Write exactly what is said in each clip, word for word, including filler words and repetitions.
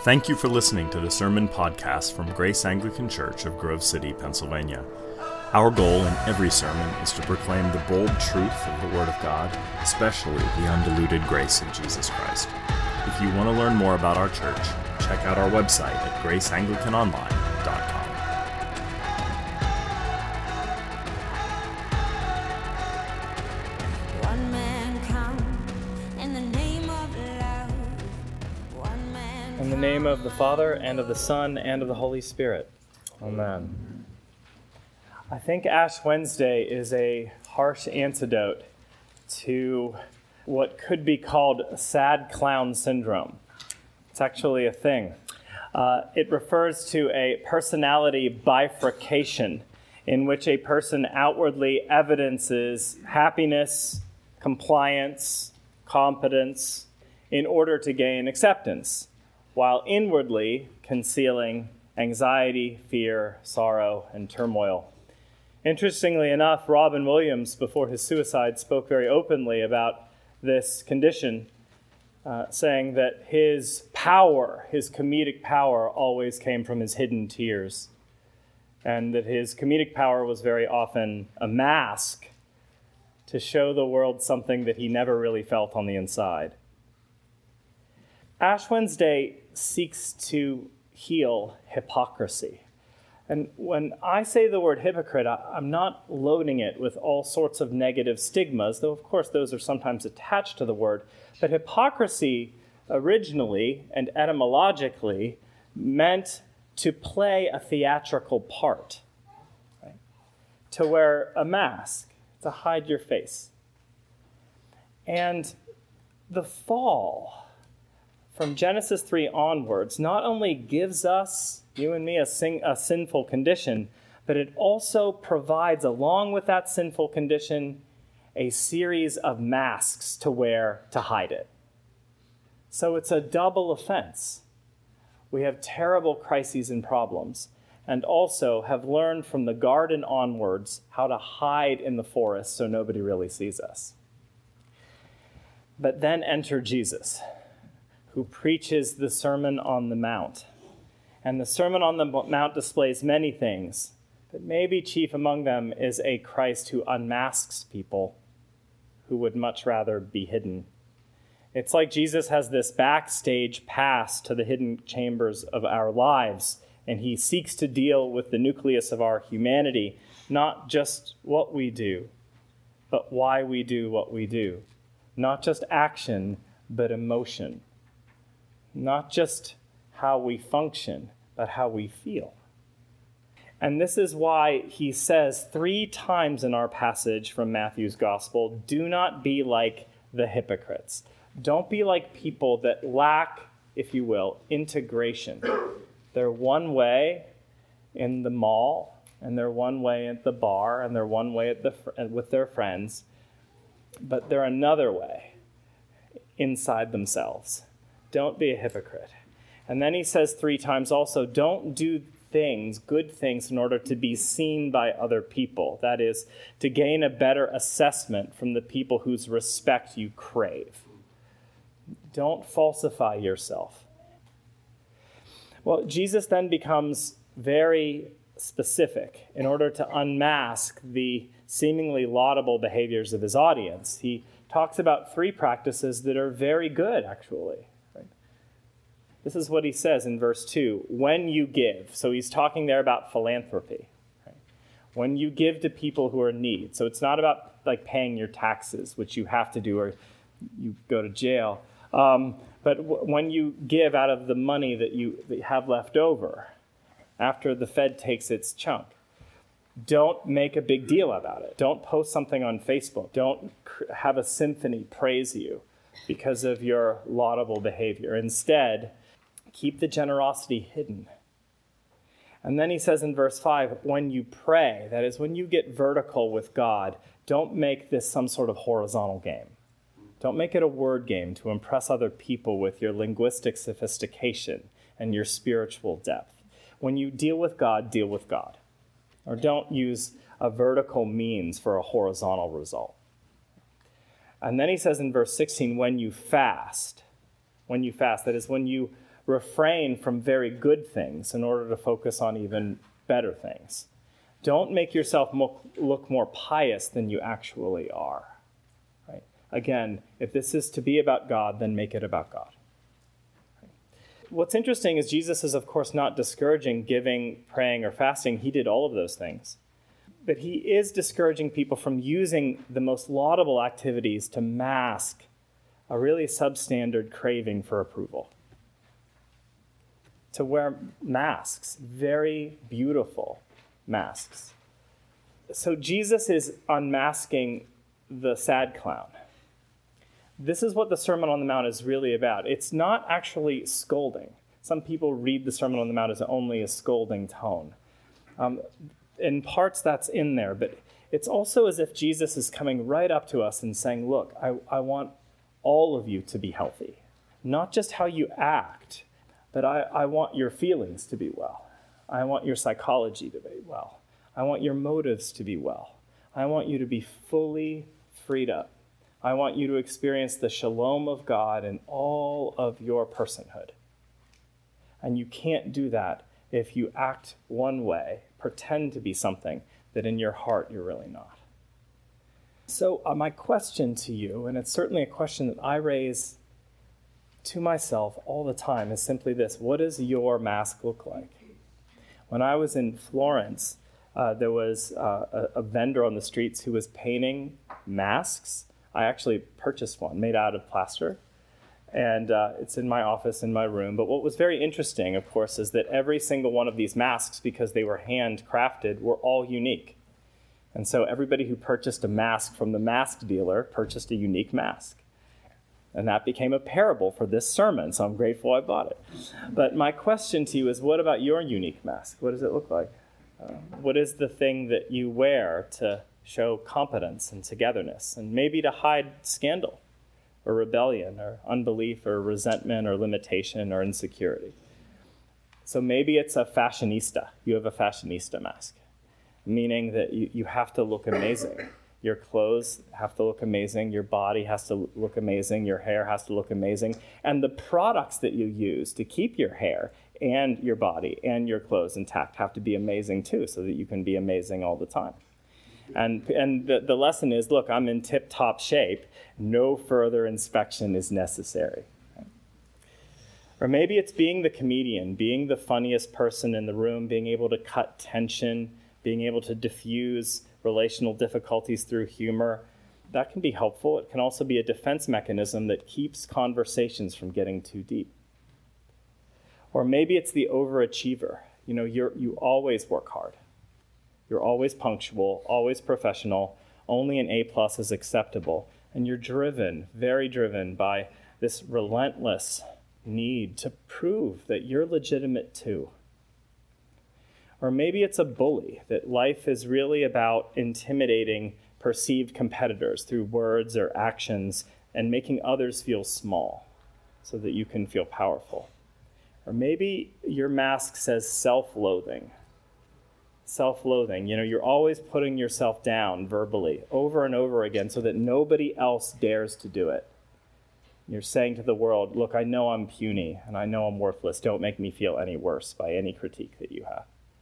Thank you for listening to the Sermon Podcast from Grace Anglican Church of Grove City, Pennsylvania. Our goal in every sermon is to proclaim the bold truth of the Word of God, especially the undiluted grace of Jesus Christ. If you want to learn more about our church, check out our website at grace anglican online dot com. One man come in the name of love. One man In the name of the Father, and of the Son, and of the Holy Spirit. Amen. I think Ash Wednesday is a harsh antidote to what could be called sad clown syndrome. It's actually a thing. Uh, it refers to a personality bifurcation in which a person outwardly evidences happiness, compliance, competence in order to gain acceptance, while inwardly concealing anxiety, fear, sorrow, and turmoil. Interestingly enough, Robin Williams, before his suicide, spoke very openly about this condition, uh, saying that his power, his comedic power, always came from his hidden tears, and that his comedic power was very often a mask to show the world something that he never really felt on the inside. Ash Wednesday seeks to heal hypocrisy. And when I say the word hypocrite, I'm not loading it with all sorts of negative stigmas, though of course those are sometimes attached to the word. But hypocrisy originally and etymologically meant to play a theatrical part, right? To wear a mask, to hide your face. And the fall from Genesis three onwards not only gives us, you and me, a, sin, a sinful condition, but it also provides, along with that sinful condition, a series of masks to wear to hide it. So it's a double offense. We have terrible crises and problems, and also have learned from the garden onwards how to hide in the forest so nobody really sees us. But then enter Jesus, who preaches the Sermon on the Mount. And the Sermon on the Mount displays many things, but maybe chief among them is a Christ who unmasks people who would much rather be hidden. It's like Jesus has this backstage pass to the hidden chambers of our lives, and he seeks to deal with the nucleus of our humanity, not just what we do, but why we do what we do. Not just action, but emotion. Not just how we function, but how we feel. And this is why he says three times in our passage from Matthew's gospel, do not be like the hypocrites. Don't be like people that lack, if you will, integration. They're one way in the mall, and they're one way at the bar, and they're one way at the with their friends, but they're another way inside themselves. Don't be a hypocrite. And then he says three times also, don't do things, good things, in order to be seen by other people. That is, to gain a better assessment from the people whose respect you crave. Don't falsify yourself. Well, Jesus then becomes very specific in order to unmask the seemingly laudable behaviors of his audience. He talks about three practices that are very good, actually. This is what he says in verse two, when you give. So he's talking there about philanthropy. Right? When you give to people who are in need. So it's not about like paying your taxes, which you have to do or you go to jail. Um, but w- when you give out of the money that you, that you have left over after the Fed takes its chunk, don't make a big deal about it. Don't post something on Facebook. Don't cr- have a symphony praise you because of your laudable behavior. Instead, keep the generosity hidden. And then he says in verse five, when you pray, that is, when you get vertical with God, don't make this some sort of horizontal game. Don't make it a word game to impress other people with your linguistic sophistication and your spiritual depth. When you deal with God, deal with God. Or don't use a vertical means for a horizontal result. And then he says in verse sixteen, when you fast, when you fast, that is, when you refrain from very good things in order to focus on even better things. Don't make yourself mo- look more pious than you actually are. Right? Again, if this is to be about God, then make it about God. Right? What's interesting is Jesus is, of course, not discouraging giving, praying, or fasting. He did all of those things. But he is discouraging people from using the most laudable activities to mask a really substandard craving for approval. To wear masks, very beautiful masks. So Jesus is unmasking the sad clown. This is what the Sermon on the Mount is really about. It's not actually scolding. Some people read the Sermon on the Mount as only a scolding tone. Um, in parts that's in there, but it's also as if Jesus is coming right up to us and saying, look, I, I want all of you to be healthy. Not just how you act, but I, I want your feelings to be well. I want your psychology to be well. I want your motives to be well. I want you to be fully freed up. I want you to experience the shalom of God in all of your personhood. And you can't do that if you act one way, pretend to be something that in your heart you're really not. So uh, my question to you, and it's certainly a question that I raise to myself all the time, is simply this: what does your mask look like? When I was in Florence, uh, there was uh, a, a vendor on the streets who was painting masks. I actually purchased one made out of plaster, and uh, it's in my office, in my room. But what was very interesting, of course, is that every single one of these masks, because they were handcrafted, were all unique. And so everybody who purchased a mask from the mask dealer purchased a unique mask. And that became a parable for this sermon, so I'm grateful I bought it. But my question to you is, what about your unique mask? What does it look like? Uh, what is the thing that you wear to show competence and togetherness, and maybe to hide scandal or rebellion or unbelief or resentment or limitation or insecurity? So maybe it's a fashionista. You have a fashionista mask, meaning that you, you have to look amazing. Your clothes have to look amazing. Your body has to look amazing. Your hair has to look amazing. And the products that you use to keep your hair and your body and your clothes intact have to be amazing too, so that you can be amazing all the time. And, and the, the lesson is, look, I'm in tip-top shape. No further inspection is necessary. Or maybe it's being the comedian, being the funniest person in the room, being able to cut tension, being able to diffuse relational difficulties through humor. That can be helpful. It can also be a defense mechanism that keeps conversations from getting too deep. Or maybe it's the overachiever. You know, you're, you always work hard. You're always punctual, always professional. Only an A plus is acceptable. And you're driven, very driven by this relentless need to prove that you're legitimate too. Or maybe it's a bully, that life is really about intimidating perceived competitors through words or actions and making others feel small so that you can feel powerful. Or maybe your mask says self-loathing. Self-loathing, you know, you're always putting yourself down verbally over and over again so that nobody else dares to do it. You're saying to the world, look, I know I'm puny and I know I'm worthless. Don't make me feel any worse by any critique that you have.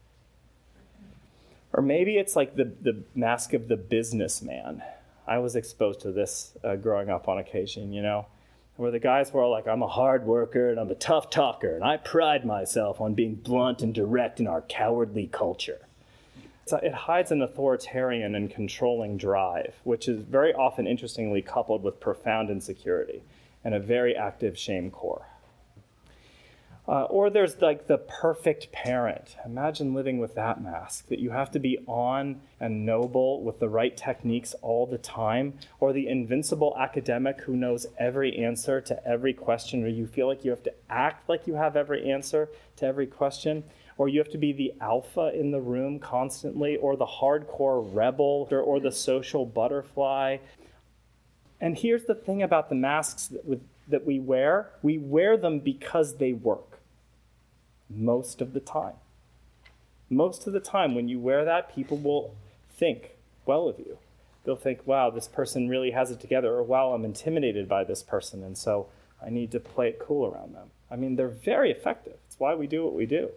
Or maybe it's like the, the mask of the businessman. I was exposed to this uh, growing up on occasion, you know, where the guys were all like, I'm a hard worker and I'm a tough talker and I pride myself on being blunt and direct in our cowardly culture. So it hides an authoritarian and controlling drive, which is very often, interestingly, coupled with profound insecurity and a very active shame core. Uh, or there's like the perfect parent. Imagine living with that mask, that you have to be on and noble with the right techniques all the time. Or the invincible academic who knows every answer to every question, or you feel like you have to act like you have every answer to every question. Or you have to be the alpha in the room constantly, or the hardcore rebel, or, or the social butterfly. And here's the thing about the masks that, with, that we wear. We wear them because they work. Most of the time. Most of the time when you wear that, people will think well of you. They'll think, wow, this person really has it together, or wow, I'm intimidated by this person, and so I need to play it cool around them. I mean, they're very effective. It's why we do what we do.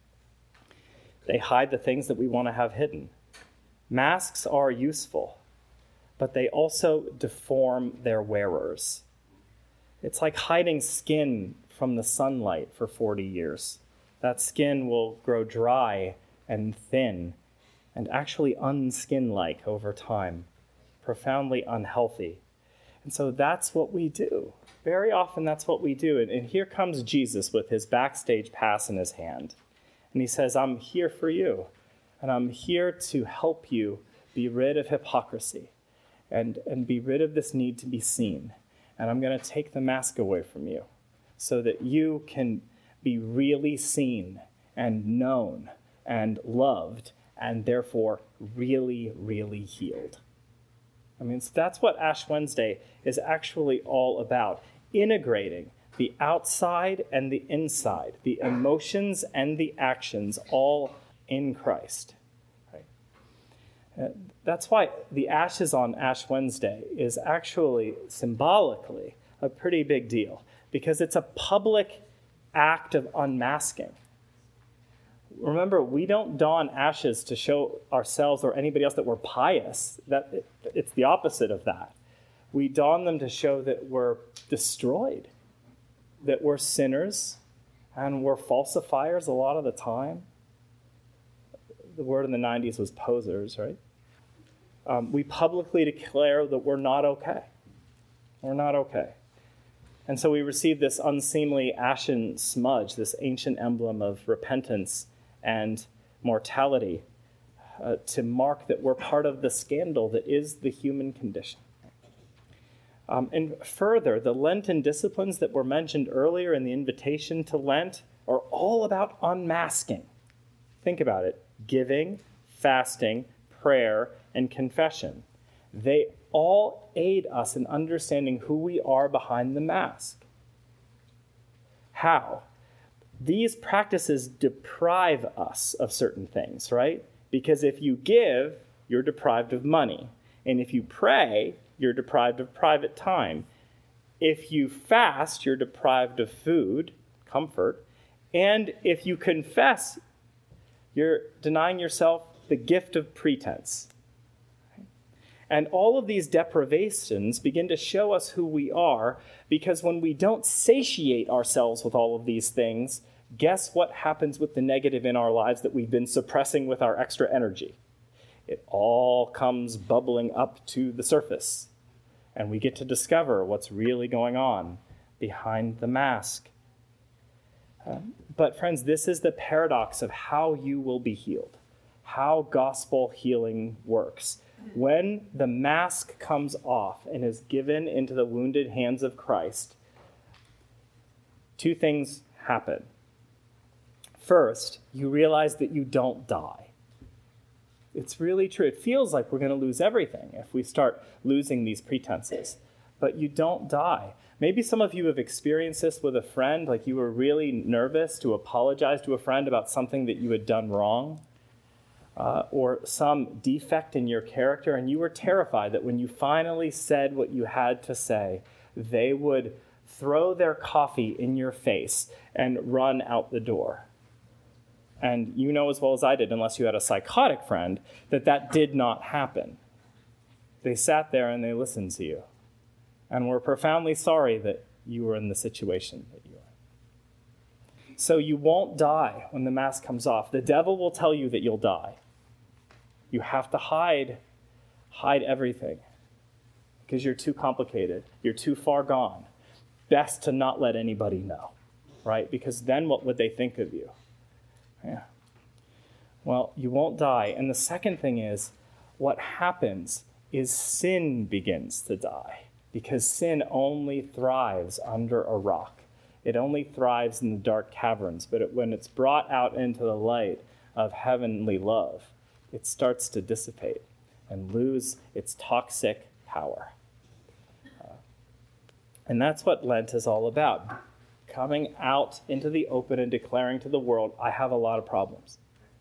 They hide the things that we want to have hidden. Masks are useful, but they also deform their wearers. It's like hiding skin from the sunlight for forty years. That skin will grow dry and thin and actually unskin-like over time, profoundly unhealthy. And so that's what we do. Very often that's what we do. And, and here comes Jesus with his backstage pass in his hand. And he says, I'm here for you. And I'm here to help you be rid of hypocrisy and, and be rid of this need to be seen. And I'm going to take the mask away from you so that you can be really seen and known and loved and therefore really, really healed. I mean, so that's what Ash Wednesday is actually all about, integrating the outside and the inside, the emotions and the actions, all in Christ. Right? Uh, that's why the ashes on Ash Wednesday is actually symbolically a pretty big deal, because it's a public act of unmasking. Remember, we don't don ashes to show ourselves or anybody else that we're pious. That it's the opposite of that. We don them to show that we're destroyed, that we're sinners, and we're falsifiers a lot of the time. The word in the nineties was posers, right? Um, we publicly declare that we're not okay. We're not okay. And so we receive this unseemly ashen smudge, this ancient emblem of repentance and mortality, uh, to mark that we're part of the scandal that is the human condition. Um, and further, the Lenten disciplines that were mentioned earlier in the invitation to Lent are all about unmasking. Think about it. Giving, fasting, prayer, and confession. They all aid us in understanding who we are behind the mask. How? These practices deprive us of certain things, right? Because if you give, you're deprived of money. And if you pray, you're deprived of private time. If you fast, you're deprived of food, comfort. And if you confess, you're denying yourself the gift of pretense. And all of these deprivations begin to show us who we are, because when we don't satiate ourselves with all of these things, guess what happens with the negative in our lives that we've been suppressing with our extra energy? It all comes bubbling up to the surface, and we get to discover what's really going on behind the mask. Um, but friends, this is the paradox of how you will be healed, how gospel healing works. When the mask comes off and is given into the wounded hands of Christ, two things happen. First, you realize that you don't die. It's really true. It feels like we're going to lose everything if we start losing these pretenses, but you don't die. Maybe some of you have experienced this with a friend, like you were really nervous to apologize to a friend about something that you had done wrong. Uh, or some defect in your character, and you were terrified that when you finally said what you had to say, they would throw their coffee in your face and run out the door. And you know as well as I did, unless you had a psychotic friend, that that did not happen. They sat there and they listened to you, and were profoundly sorry that you were in the situation that you were. So you won't die when the mask comes off. The devil will tell you that you'll die. You have to hide, hide everything, because you're too complicated. You're too far gone. Best to not let anybody know, right? Because then what would they think of you? Yeah. Well, you won't die. And the second thing is, what happens is sin begins to die, because sin only thrives under a rock. It only thrives in the dark caverns, but it, when it's brought out into the light of heavenly love, it starts to dissipate and lose its toxic power. Uh, and that's what Lent is all about. Coming out into the open and declaring to the world, I have a lot of problems.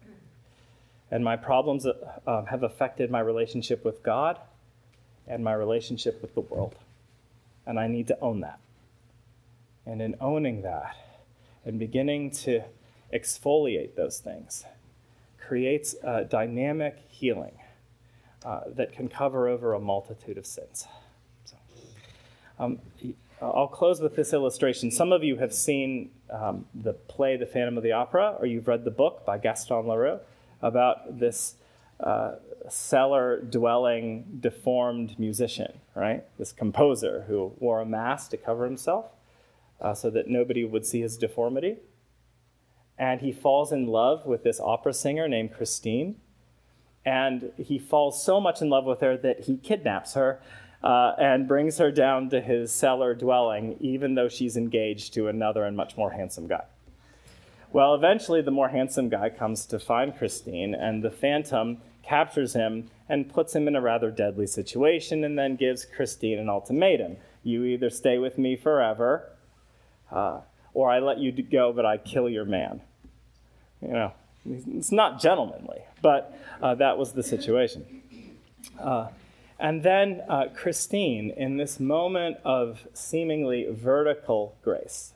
And my problems uh, have affected my relationship with God and my relationship with the world. And I need to own that. And in owning that, and beginning to exfoliate those things creates a dynamic healing uh, that can cover over a multitude of sins. So, um, I'll close with this illustration. Some of you have seen um, the play The Phantom of the Opera, or you've read the book by Gaston Leroux about this uh, cellar-dwelling, deformed musician, right? This composer who wore a mask to cover himself uh, so that nobody would see his deformity. And he falls in love with this opera singer named Christine. And he falls so much in love with her that he kidnaps her uh, and brings her down to his cellar dwelling, even though she's engaged to another and much more handsome guy. Well, eventually the more handsome guy comes to find Christine, and the Phantom captures him and puts him in a rather deadly situation, and then gives Christine an ultimatum. You either stay with me forever, uh, or I let you go, but I kill your man. You know, it's not gentlemanly, but uh, that was the situation. Uh, and then uh, Christine, in this moment of seemingly vertical grace,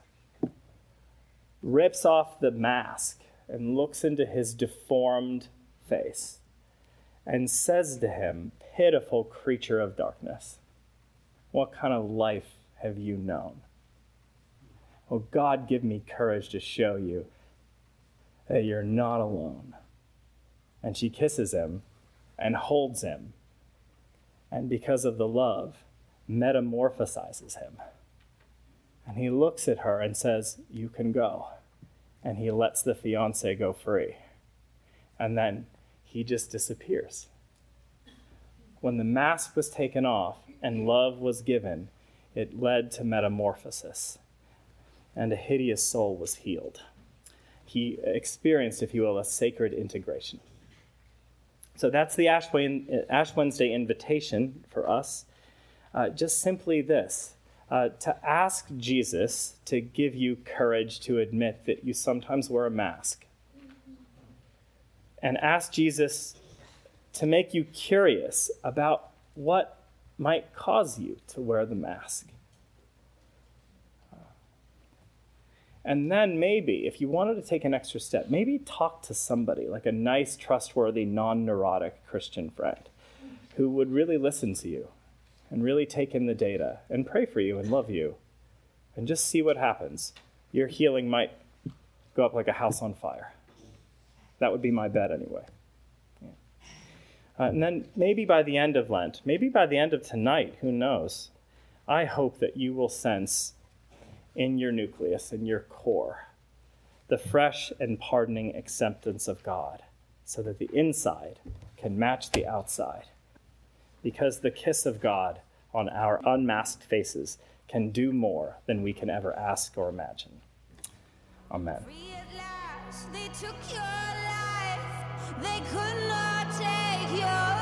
rips off the mask and looks into his deformed face and says to him, "Pitiful creature of darkness, what kind of life have you known? Oh, God, give me courage to show you that you're not alone." And she kisses him and holds him, and because of the love, metamorphosizes him. And he looks at her and says, "You can go." And he lets the fiancé go free. And then he just disappears. When the mask was taken off and love was given, it led to metamorphosis, and a hideous soul was healed. He experienced, if you will, a sacred integration. So that's the Ash Wednesday invitation for us. Uh, just simply this. Uh, to ask Jesus to give you courage to admit that you sometimes wear a mask. And ask Jesus to make you curious about what might cause you to wear the mask. And then maybe, if you wanted to take an extra step, maybe talk to somebody, like a nice, trustworthy, non-neurotic Christian friend who would really listen to you and really take in the data and pray for you and love you and just see what happens. Your healing might go up like a house on fire. That would be my bet anyway. Yeah. Uh, and then maybe by the end of Lent, maybe by the end of tonight, who knows, I hope that you will sense in your nucleus, in your core, the fresh and pardoning acceptance of God so that the inside can match the outside. Because the kiss of God on our unmasked faces can do more than we can ever ask or imagine. Amen. Free at last, they took your life. They could not take your